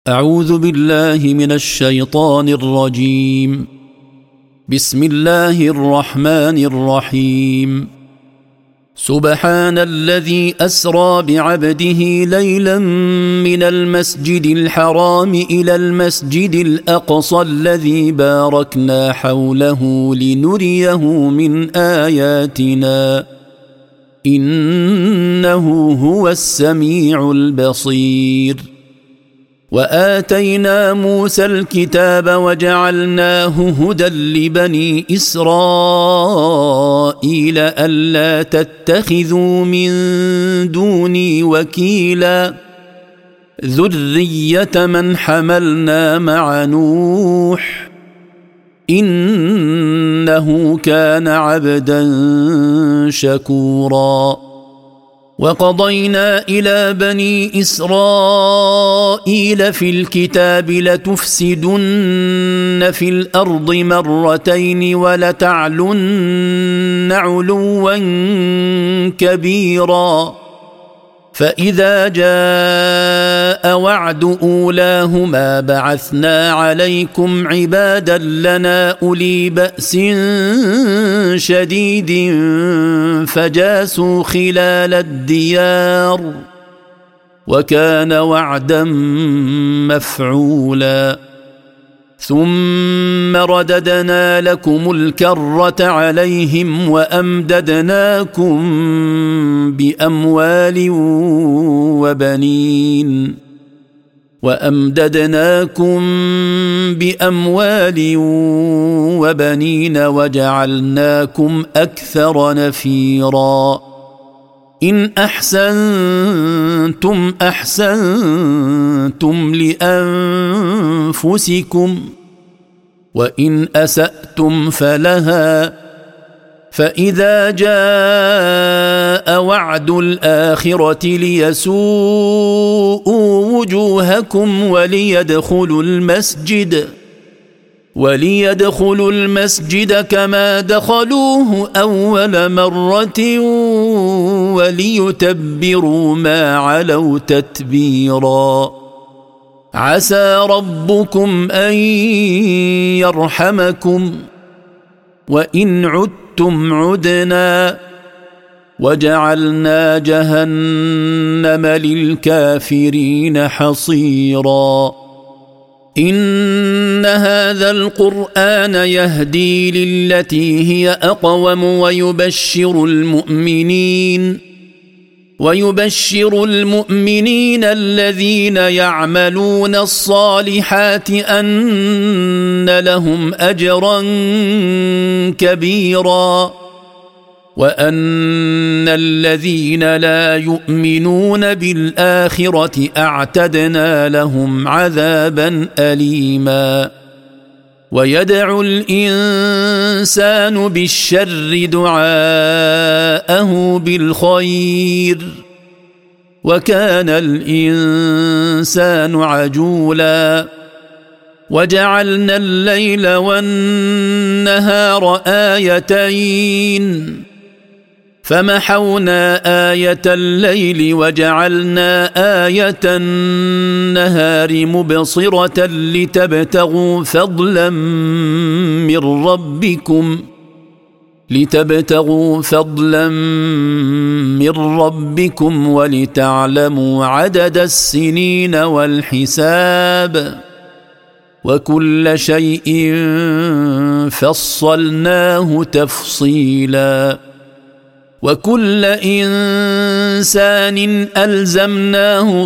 أعوذ بالله من الشيطان الرجيم. بسم الله الرحمن الرحيم. سبحان الذي أسرى بعبده ليلا من المسجد الحرام إلى المسجد الأقصى الذي باركنا حوله لنريه من آياتنا إنه هو السميع البصير. وآتينا موسى الكتاب وجعلناه هدى لبني إسرائيل ألا تتخذوا من دوني وكيلا ذرية من حملنا مع نوح إنه كان عبدا شكورا. وقضينا إلى بني إسرائيل في الكتاب لتفسدن في الأرض مرتين ولتعلن علوا كبيرا فإذا جاء وعد أولاهما بعثنا عليكم عبادا لنا أولي بأس شديد فجاسوا خلال الديار وكان وعدا مفعولا. ثم رددنا لكم الكرة عليهم وأمددناكم بأموال وبنين وجعلناكم أكثر نفيرا. إن أحسنتم أحسنتم لأنفسكم وإن أسأتم فلها فإذا جاء وعد الآخرة ليسوءوا وجوهكم وليدخلوا المسجد كما دخلوه أول مرة وليتبروا ما علوا تتبيرا. عسى ربكم أن يرحمكم وإن عدتم عدنا وجعلنا جهنم للكافرين حصيرا. إن هذا القرآن يهدي للتي هي أقوم ويبشر المؤمنين الذين يعملون الصالحات أن لهم أجرا كبيرا وأن الذين لا يؤمنون بالآخرة أعتدنا لهم عذابا أليما. ويدعو الإنسان بالشر دعاءه بالخير وكان الإنسان عجولا. وجعلنا الليل والنهار آيتين فمحونا آية الليل وجعلنا آية النهار مبصرة لتبتغوا فضلا من ربكم ولتعلموا عدد السنين والحساب وكل شيء فصلناه تفصيلا. وكل إنسان ألزمناه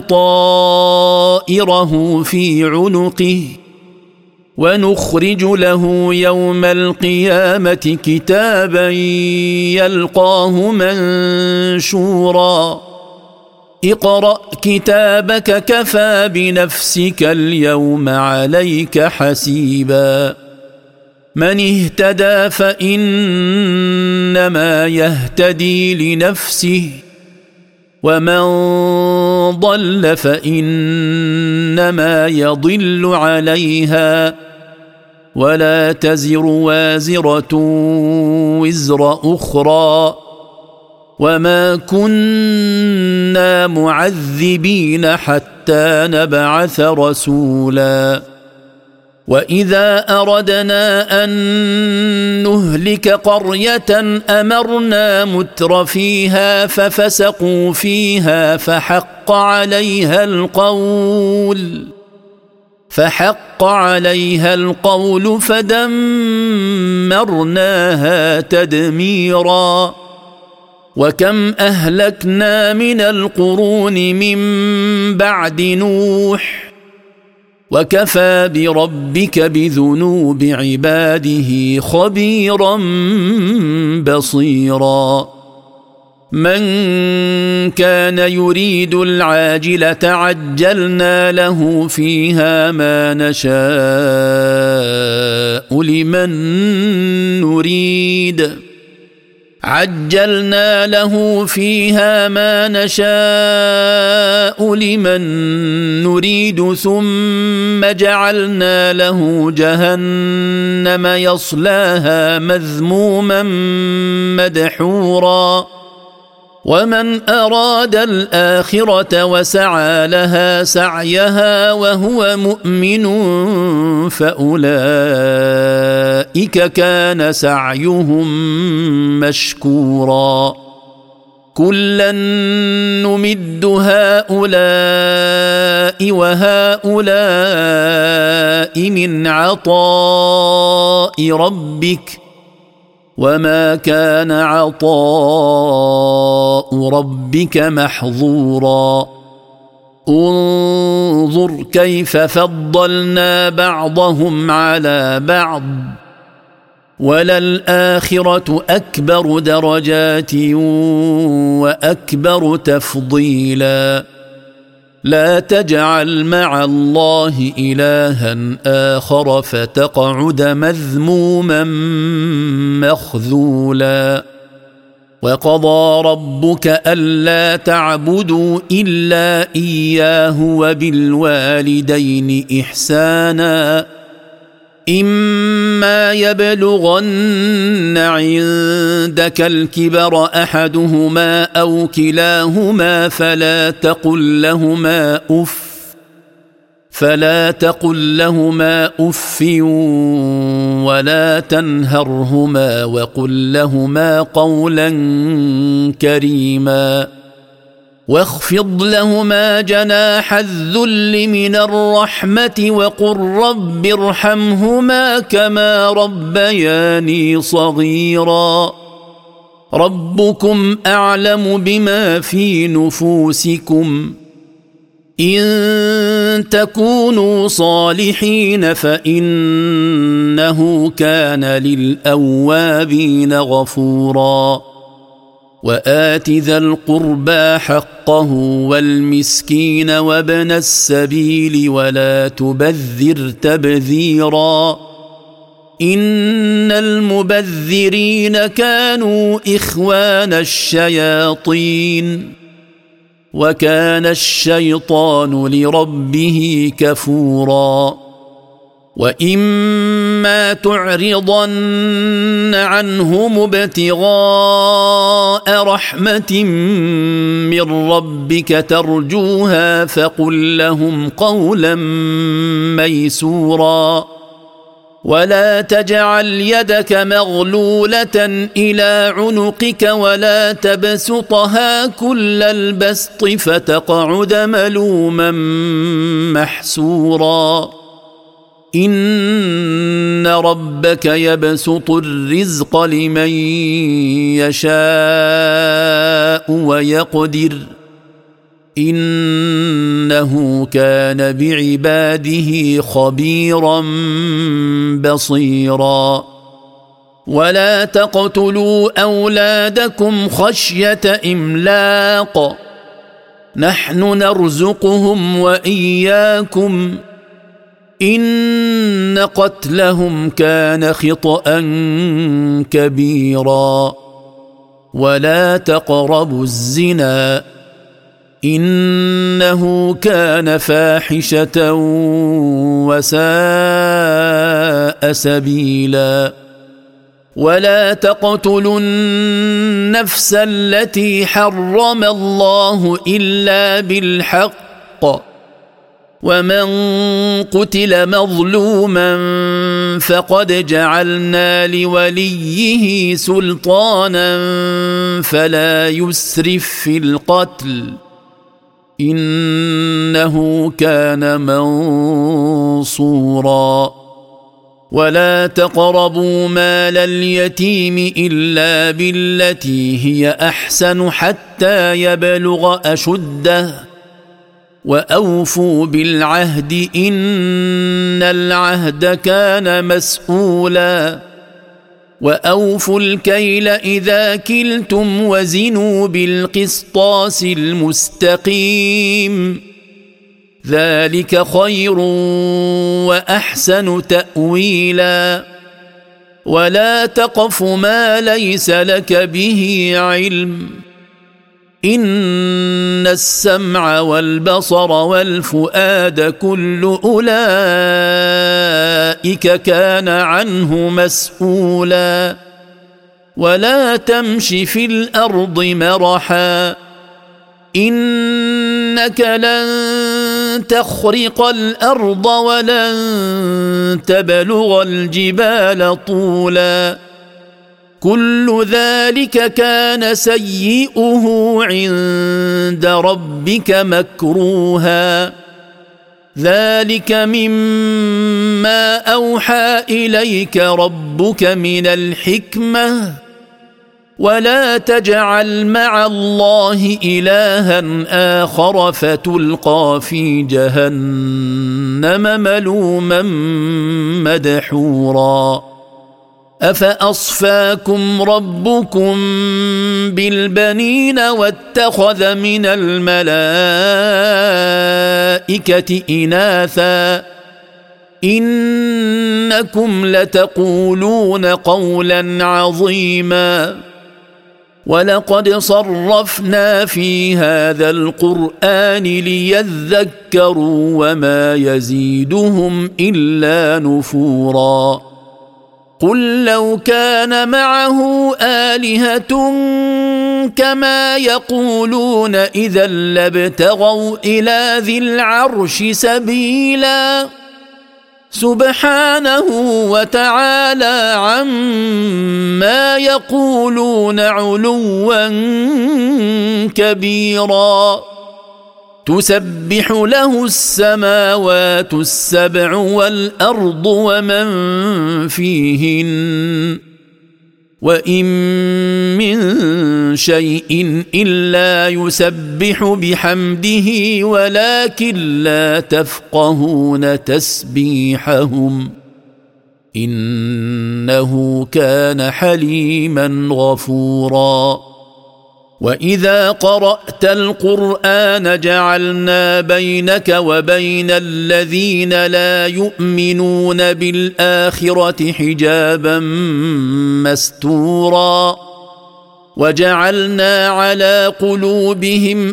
طائره في عنقه ونخرج له يوم القيامة كتابا يلقاه منشورا. اقرأ كتابك كفى بنفسك اليوم عليك حسيبا. من اهتدى فإنما يهتدي لنفسه ومن ضل فإنما يضل عليها ولا تزر وازرة وزر أخرى وما كنا معذبين حتى حتى نبعث رسولا وإذا أردنا أن نهلك قرية أمرنا متر فيها ففسقوا فيها فحق عليها القول فدمرناها تدميرا وكم أهلكنا من القرون من بعد نوح وكفى بربك بذنوب عباده خبيرا بصيرا من كان يريد العاجلة عجلنا له فيها ما نشاء لمن نريد ثم جعلنا له جهنم يصلاها مذموما مدحورا ومن أراد الآخرة وسعى لها سعيها وهو مؤمن فأولئك كان سعيهم مشكورا كلا نمد هؤلاء وهؤلاء من عطاء ربك وما كان عطاء ربك محظورا انظر كيف فضلنا بعضهم على بعض وللآخرة أكبر درجات وأكبر تفضيلا لا تجعل مع الله إلها آخر فتقعد مذموما مخذولا وقضى ربك ألا تعبدوا إلا إياه وبالوالدين إحسانا إما يبلغن عندك الكبر أحدهما أو كلاهما فلا تقل لهما أف ولا تنهرهما وقل لهما قولا كريما واخفض لهما جناح الذل من الرحمة وقل رب ارحمهما كما ربياني صغيرا ربكم أعلم بما في نفوسكم إن تكونوا صالحين فإنه كان للأوابين غفورا وآت ذا القربى حقه والمسكين وابن السبيل ولا تبذر تبذيرا إن المبذرين كانوا إخوان الشياطين وكان الشيطان لربه كفورا وإما تعرضن عنهم ابتغاء رحمة من ربك ترجوها فقل لهم قولا ميسورا ولا تجعل يدك مغلولة إلى عنقك ولا تبسطها كل البسط فتقعد ملوما محسورا إن ربك يبسط الرزق لمن يشاء ويقدر إنه كان بعباده خبيرا بصيرا ولا تقتلوا أولادكم خشية إملاق نحن نرزقهم وإياكم إن قتلهم كان خطأ كبيرا ولا تقربوا الزنا إنه كان فاحشة وساء سبيلا ولا تقتلوا النفس التي حرم الله إلا بالحق ومن قتل مظلوما فقد جعلنا لوليه سلطانا فلا يسرف في القتل إنه كان منصورا ولا تقربوا مال اليتيم إلا بالتي هي أحسن حتى يبلغ أشده وأوفوا بالعهد إن العهد كان مسؤولا وأوفوا الكيل إذا كلتم وزنوا بالقسطاس المستقيم ذلك خير وأحسن تأويلا ولا تقف ما ليس لك به علم إن السمع والبصر والفؤاد كل أولئك كان عنه مسؤولا ولا تمش في الأرض مرحا إنك لن تخرق الأرض ولن تبلغ الجبال طولا كل ذلك كان سيئه عند ربك مكروها ذلك مما أوحى إليك ربك من الحكمة ولا تجعل مع الله إلها آخر فتلقى في جهنم ملوما مدحورا أفأصفاكم ربكم بالبنين واتخذ من الملائكة إناثا إنكم لتقولون قولا عظيما ولقد صرفنا في هذا القرآن ليذكروا وما يزيدهم إلا نفورا قل لو كان معه آلهة كما يقولون إذا لابتغوا إلى ذي العرش سبيلا سبحانه وتعالى عما يقولون علوا كبيرا تسبح له السماوات السبع والأرض ومن فيهن وإن من شيء إلا يسبح بحمده ولكن لا تفقهون تسبيحهم إنه كان حليما غفورا وإذا قرأت القرآن جعلنا بينك وبين الذين لا يؤمنون بالآخرة حجابا مستورا وجعلنا على قلوبهم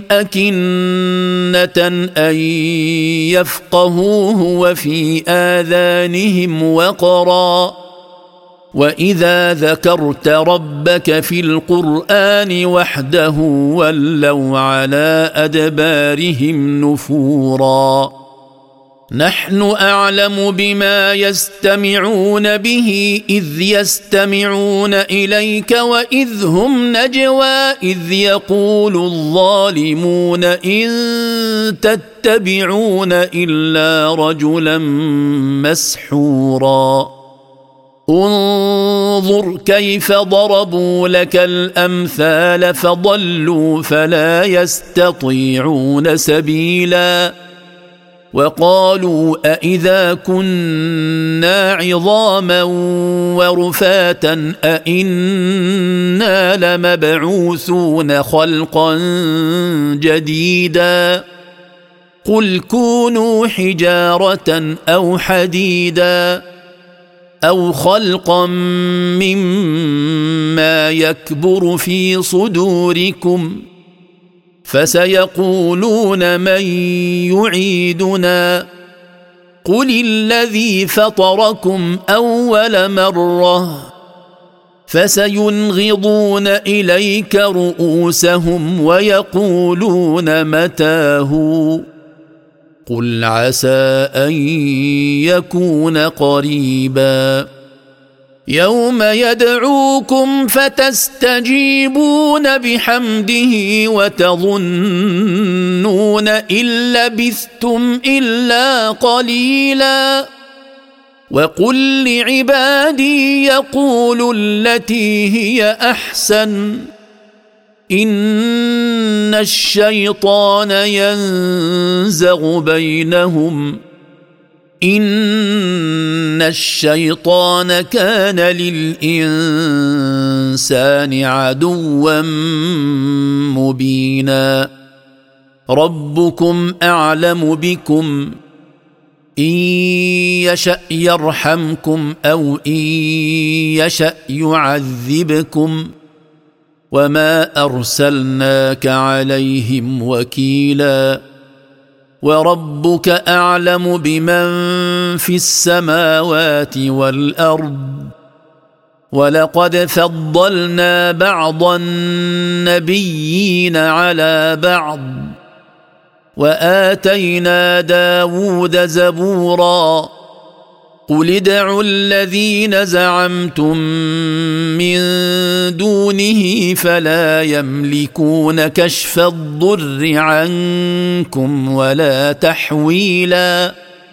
أكنة أن يفقهوه وفي آذانهم وقرا وإذا ذكرت ربك في القرآن وحده ولوا على أدبارهم نفورا نحن أعلم بما يستمعون به إذ يستمعون إليك وإذ هم نجوى إذ يقول الظالمون إن تتبعون إلا رجلا مسحورا انظر كيف ضربوا لك الأمثال فضلوا فلا يستطيعون سبيلا وقالوا أإذا كنا عظاما ورفاتا أإنا لمبعوثون خلقا جديدا قل كونوا حجارة أو حديدا أو خلقا مما يكبر في صدوركم فسيقولون من يعيدنا قل الذي فطركم أول مرة فسينغضون إليك رؤوسهم ويقولون متاه قل عسى أن يكون قريبا يوم يدعوكم فتستجيبون بحمده وتظنون إن لبثتم إلا قليلا وقل لعبادي يقولوا التي هي أحسن إن الشيطان ينزغ بينهم إن الشيطان كان للإنسان عدوا مبينا ربكم أعلم بكم إن يشأ يرحمكم أو إن يشأ يعذبكم وما أرسلناك عليهم وكيلا وربك أعلم بمن في السماوات والأرض ولقد فضلنا بعض النبيين على بعض وآتينا داود زبورا قل ادعوا الذين زعمتم من دونه فلا يملكون كشف الضر عنكم ولا تحويلا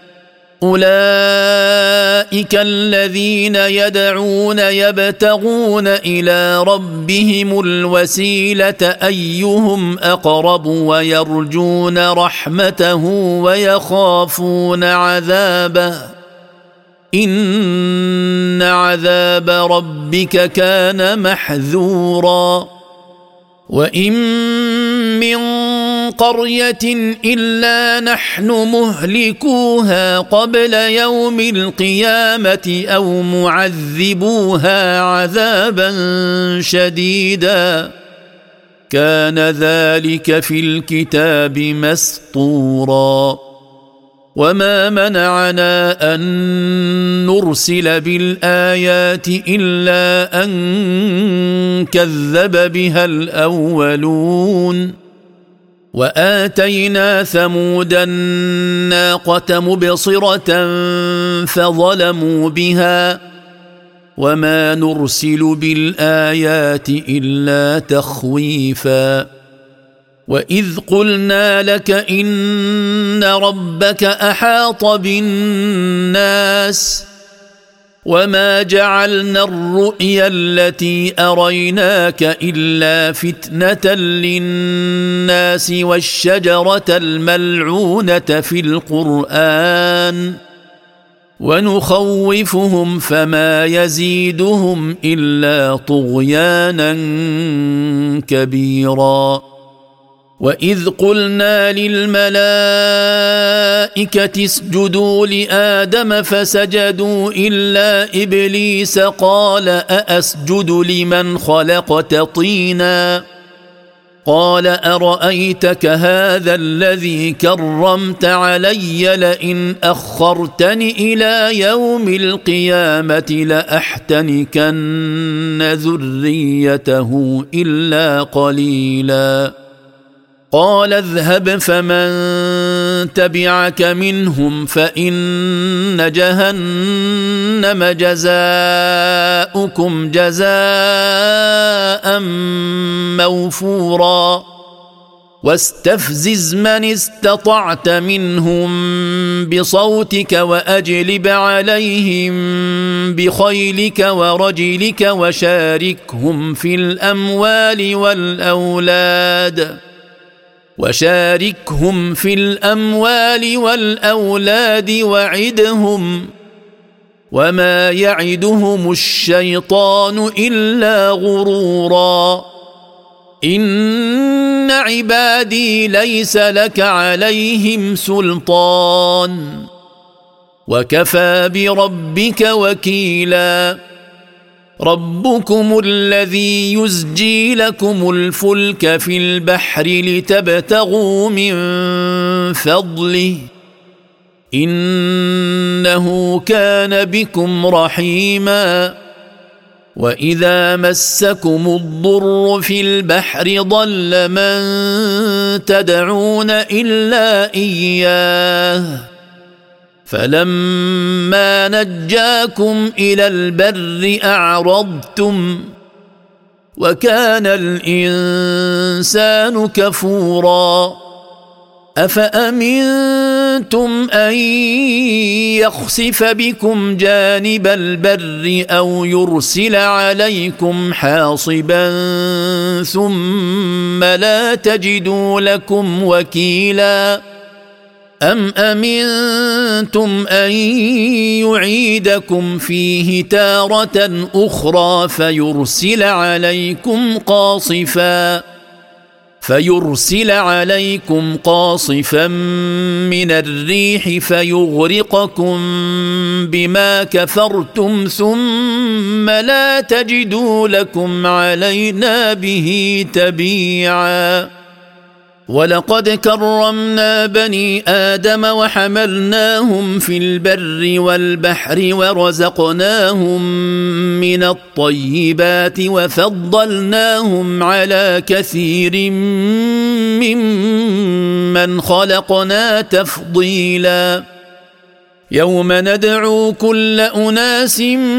أولئك الذين يدعون يبتغون إلى ربهم الوسيلة أيهم أقرب ويرجون رحمته ويخافون عذابه إن عذاب ربك كان محذورا وإن من قرية إلا نحن مهلكوها قبل يوم القيامة أو معذبوها عذابا شديدا كان ذلك في الكتاب مسطورا وما منعنا أن نرسل بالآيات إلا أن كذب بها الأولون وآتينا ثمود الناقة مبصرة فظلموا بها وما نرسل بالآيات إلا تخويفا وإذ قلنا لك إن ربك أحاط بالناس وما جعلنا الرؤيا التي أريناك إلا فتنة للناس والشجرة الملعونة في القرآن ونخوفهم فما يزيدهم إلا طغيانا كبيرا وإذ قلنا للملائكة اسجدوا لآدم فسجدوا إلا إبليس قال أأسجد لمن خلقت طينا قال أرأيتك هذا الذي كرمت علي لئن أخرتني إلى يوم القيامة لأحتنكن ذريته إلا قليلا قال اذهب فمن تبعك منهم فإن جهنم جزاؤكم جزاء موفورا واستفزز من استطعت منهم بصوتك وأجلب عليهم بخيلك ورجلك وشاركهم في الأموال والأولاد وعدهم وما يعدهم الشيطان إلا غرورا إن عبادي ليس لك عليهم سلطان وكفى بربك وكيلا ربكم الذي يزجي لكم الفلك في البحر لتبتغوا من فضله إنه كان بكم رحيما واذا مسكم الضر في البحر ضل من تدعون الا اياه فلما نجاكم الى البر اعرضتم وكان الانسان كفورا افامنتم ان يخسف بكم جانب البر او يرسل عليكم حاصبا ثم لا تجدوا لكم وكيلا ام امنتم ان يعيدكم فيه تاره اخرى فيرسل عليكم قاصفا من الريح فيغرقكم بما كفرتم ثم لا تجدوا لكم علينا به تبيعا ولقد كرمنا بني آدم وحملناهم في البر والبحر ورزقناهم من الطيبات وفضلناهم على كثير ممن خلقنا تفضيلا يوم ندعو كل أناس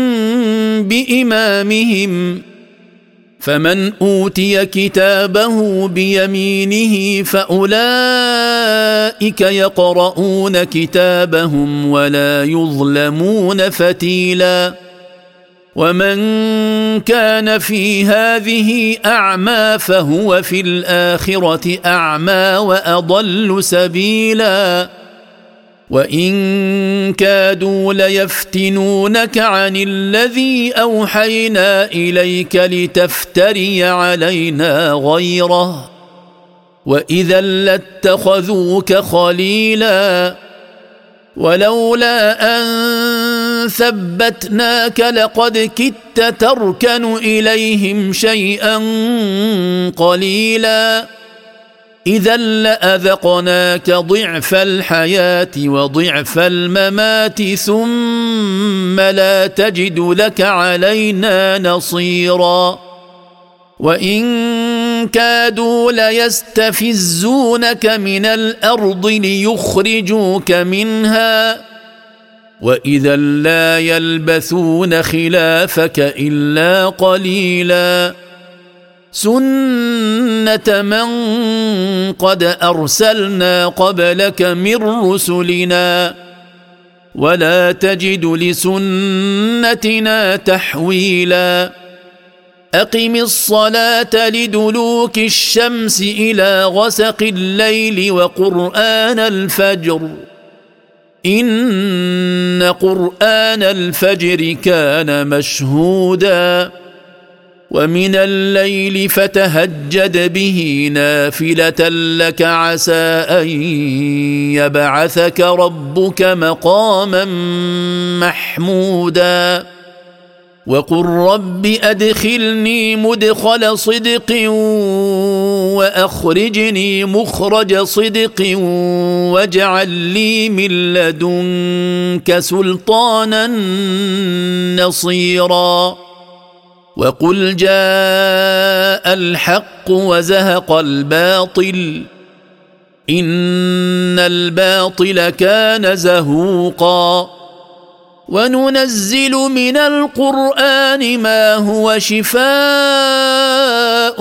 بإمامهم فمن أوتي كتابه بيمينه فأولئك يقرؤون كتابهم ولا يظلمون فتيلا ومن كان في هذه أعمى فهو في الآخرة أعمى وأضل سبيلا وإن كادوا ليفتنونك عن الذي أوحينا إليك لتفتري علينا غيره وإذا لاتخذوك خليلا ولولا أن ثبتناك لقد كدت تركن إليهم شيئا قليلا إذا لأذقناك ضعف الحياة وضعف الممات ثم لا تجد لك علينا نصيرا وإن كادوا ليستفزونك من الأرض ليخرجوك منها وإذا لا يلبثون خلافك إلا قليلا سنة من قد أرسلنا قبلك من رسلنا ولا تجد لسنتنا تحويلا أقم الصلاة لدلوك الشمس إلى غسق الليل وقرآن الفجر إن قرآن الفجر كان مشهودا ومن الليل فتهجد به نافلة لك عسى أن يبعثك ربك مقاما محمودا وقل رب أدخلني مدخل صدق وأخرجني مخرج صدق واجعل لي من لدنك سلطانا نصيرا وقل جاء الحق وزهق الباطل إن الباطل كان زهوقا وننزل من القرآن ما هو شفاء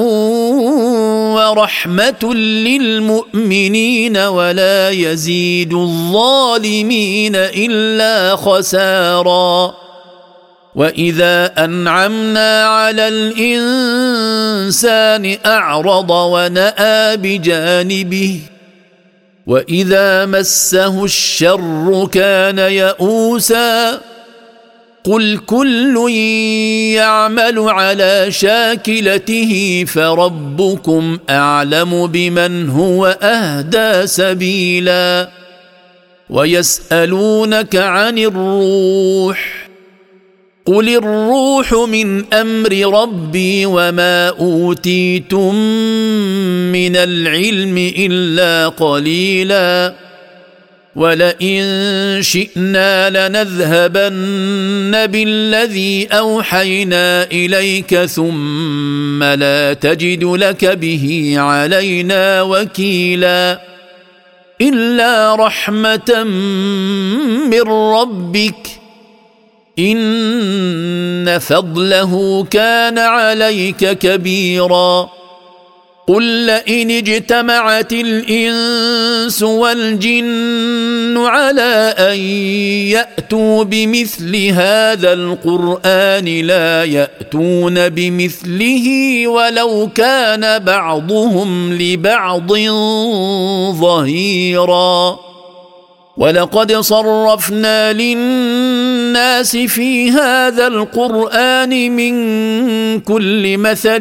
ورحمة للمؤمنين ولا يزيد الظالمين إلا خسارا وإذا أنعمنا على الإنسان أعرض ونأى بجانبه وإذا مسه الشر كان يئوسا قل كل يعمل على شاكلته فربكم أعلم بمن هو أهدى سبيلا ويسألونك عن الروح قل الروح من أمر ربي وما أوتيتم من العلم إلا قليلا ولئن شئنا لنذهبن بالذي أوحينا إليك ثم لا تجد لك به علينا وكيلا إلا رحمة من ربك إن فضله كان عليك كبيرا قل لئن اجتمعت الإنس والجن على أن يأتوا بمثل هذا القرآن لا يأتون بمثله ولو كان بعضهم لبعض ظهيرا ولقد صرفنا للناس في هذا القرآن من كل مثل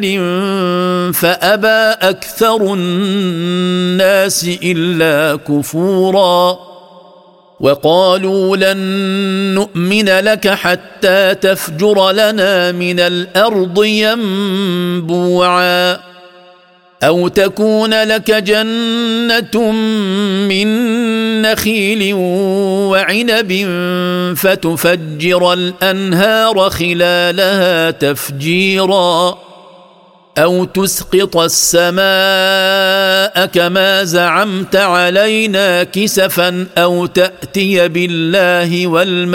فأبى أكثر الناس إلا كفورا وقالوا لن نؤمن لك حتى تفجر لنا من الأرض ينبوعا أو تكون لك جنة من نخيل وعنب فتفجر الأنهار خلالها تفجيرا أو تسقط السماء كما زعمت علينا كسفا أو تأتي بالله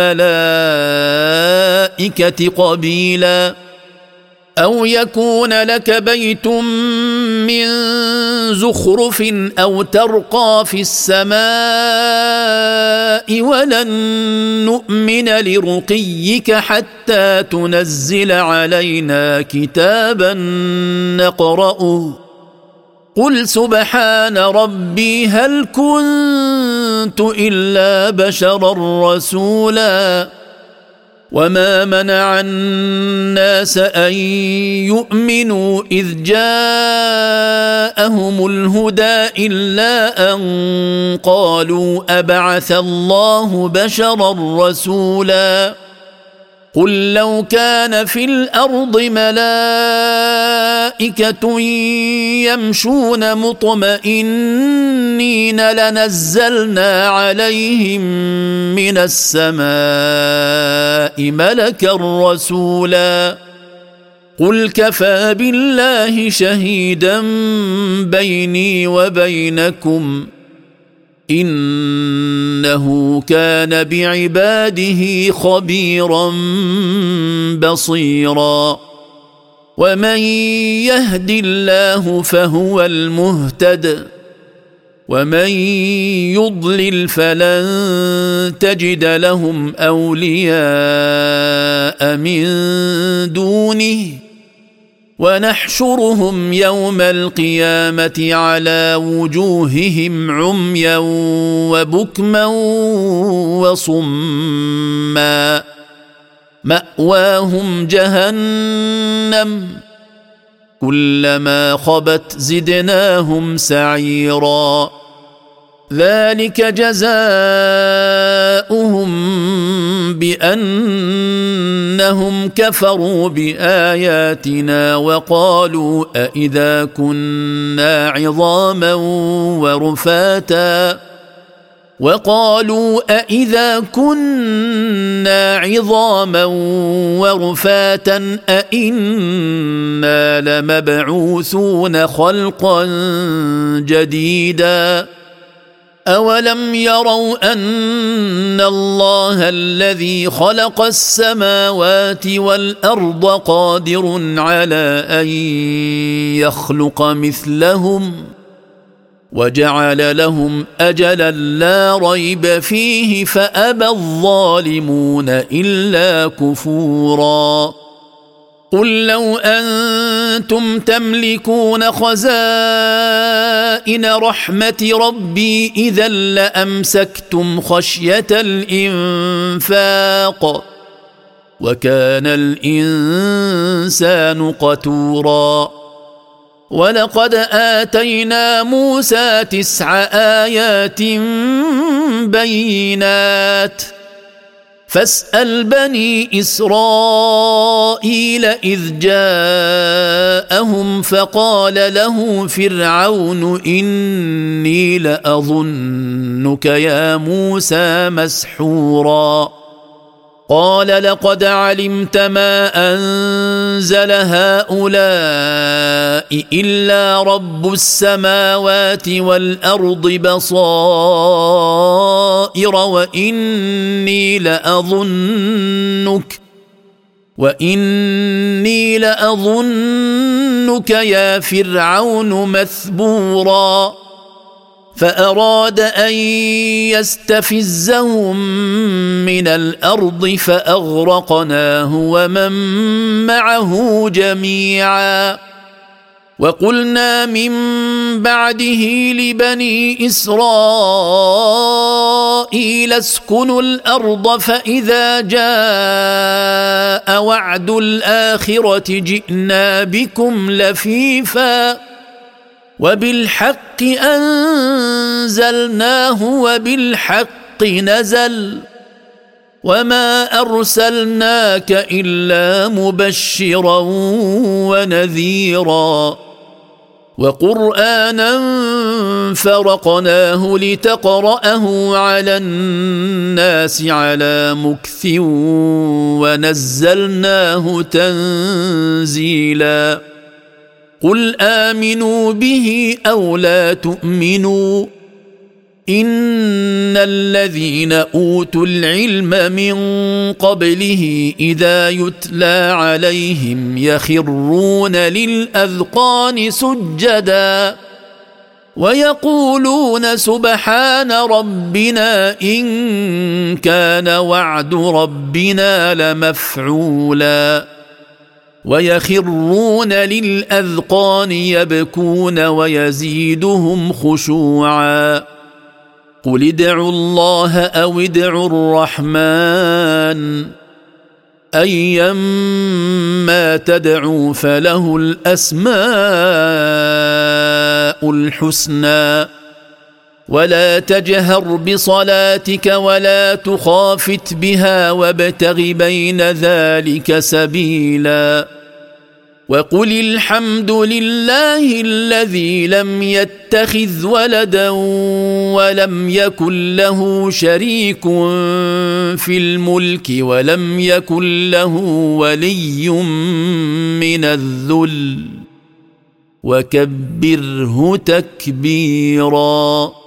والملائكة قبيلا أو يكون لك بيت من زخرف أو ترقى في السماء ولن نؤمن لرقيك حتى تنزل علينا كتابا نقرأه قل سبحان ربي هل كنت إلا بشرا رسولا وما منع الناس أن يؤمنوا إذ جاءهم الهدى إلا أن قالوا أبعث الله بشرا رسولا قل لو كان في الأرض ملائكة يمشون مطمئنين لنزلنا عليهم من السماء ملكا رسولا قل كفى بالله شهيدا بيني وبينكم إنه كان بعباده خبيرا بصيرا ومن يهد الله فهو المهتد ومن يضلل فلن تجد لهم أولياء من دونه ونحشرهم يوم القيامة على وجوههم عميا وبكما وصما مأواهم جهنم كلما خبت زدناهم سعيرا ذلك جزاؤهم بأنهم كفروا بآياتنا وقالوا أإذا كنا عظاما ورفاتا أإنا لمبعوثون خلقا جديدا أولم يروا أن الله الذي خلق السماوات والأرض قادر على أن يخلق مثلهم وجعل لهم أجلا لا ريب فيه فأبى الظالمون إلا كفورا قل لو أنتم تملكون خزائن رحمة ربي إذا لأمسكتم خشية الإنفاق وكان الإنسان قتورا ولقد آتينا موسى 9 آيات بينات فاسأل بني إسرائيل إذ جاءهم فقال له فرعون إني لأظنك يا موسى مسحورا قال لقد علمت ما أنزل هؤلاء إلا رب السماوات والأرض بصائر وإني لأظنك يا فرعون مثبورا فأراد أن يستفزهم من الأرض فأغرقناه ومن معه جميعا وقلنا من بعده لبني إسرائيل اسكنوا الأرض فإذا جاء وعد الآخرة جئنا بكم لفيفا وبالحق أنزلناه وبالحق نزل وما أرسلناك إلا مبشرا ونذيرا وقرآنا فرقناه لتقرأه على الناس على مكث ونزلناه تنزيلا قل آمنوا به أو لا تؤمنوا إن الذين أوتوا العلم من قبله إذا يتلى عليهم يخرون للأذقان سجدا ويقولون سبحان ربنا إن كان وعد ربنا لمفعولا ويخرون للأذقان يبكون ويزيدهم خشوعا قل ادعوا الله أو ادعوا الرحمن أيما تدعوا فله الأسماء الحسنى ولا تجهر بصلاتك ولا تخافت بها وابتغ بين ذلك سبيلا وقل الحمد لله الذي لم يتخذ ولدا ولم يكن له شريك في الملك ولم يكن له ولي من الذل وكبره تكبيرا.